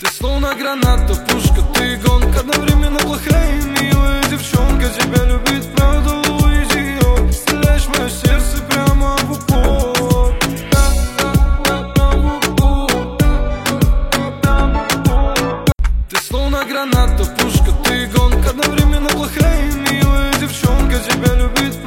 Ты словно граната, пушка, ты гонка, одновременно плохая и милая девчонка. Тебя любит, правда, Луизи, стреляешь в мое сердце прямо в упор. Ты словно граната, пушка, ты гонка, одновременно плохая и милая девчонка. Тебя любит,